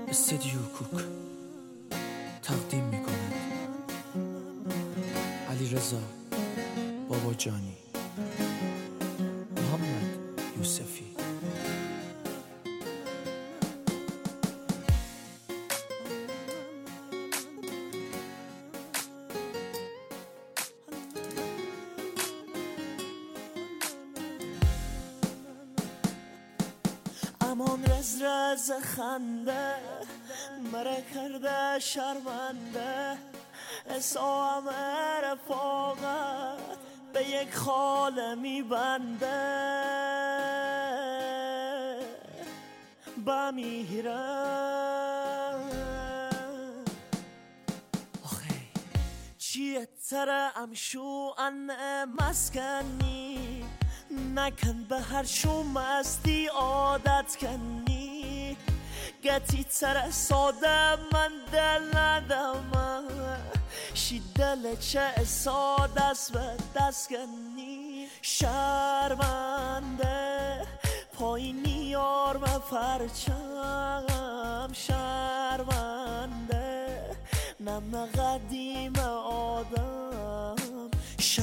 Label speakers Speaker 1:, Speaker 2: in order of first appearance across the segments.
Speaker 1: استدیو کوک تقدیم میکند علیرضا باباجانی، محمد یوسفی.
Speaker 2: امان رز خنده مره کرده شرمنده، اسام رفاقت به یک خاله میبنده. بمیرم آخه چیه تره امشو ان مسکنی، نکن به هر شو مستی عادت کنی. گتی تره ساده من دل ندم، شی دل چه ساده است به دست کنی. شرمنده پایینی یارم پرچم، شرمنده نم قدیم آدم.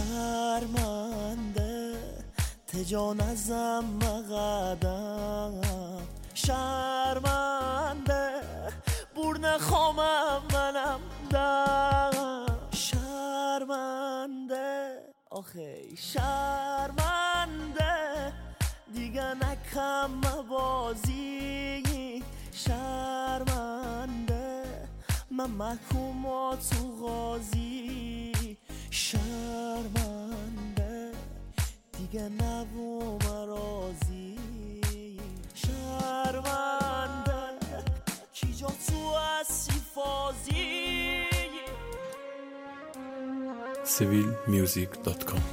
Speaker 2: شرمنده تجان ازم قدم، شرمنده بور نخوامم منم دم. شرمنده آخه شرمنده دیگه نکم بازی. شرمنده من محکوم و تو قاضی. شرمنده دیگه نبوم رازی. شرمنده کی جا تو هستی فازی.
Speaker 3: civilmusic.com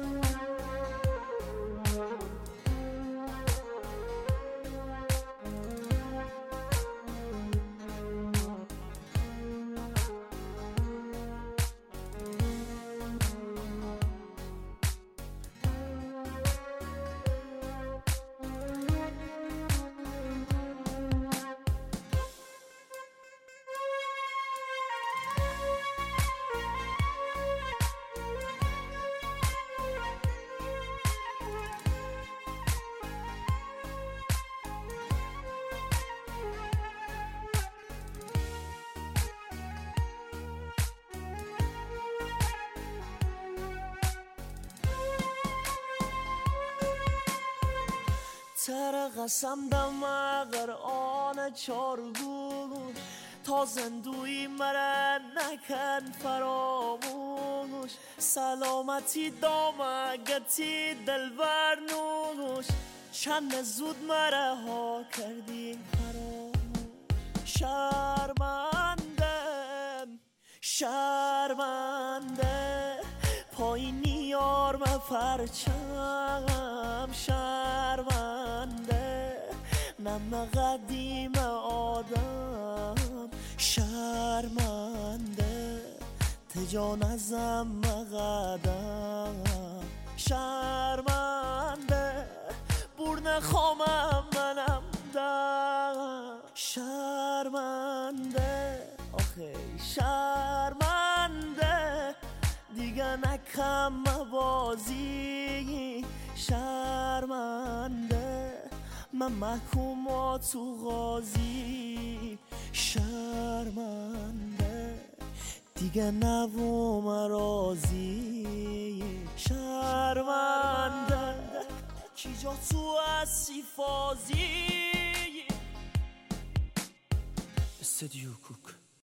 Speaker 2: تر قسم دم اگر آن چارگوش، تا زندوی مره نکن فراموش. سلامتی دام گتی دل برنوش، چند زود مره ها کردی فراموش. شرمندم شرمنده پایینی یارم پرچم. شرمنده نم قدیم آدم. شرمنده تجان ازم قدم. شرمنده بور نخوامم منم دم. شرمنده آخه شرمنده دیگه نکم بازی. شرمنده من محکوم و تو قاضی. شرمنده دیگه نبوم رازی. شرمنده کی جا تو هستی فازی.
Speaker 1: استدیو کوک.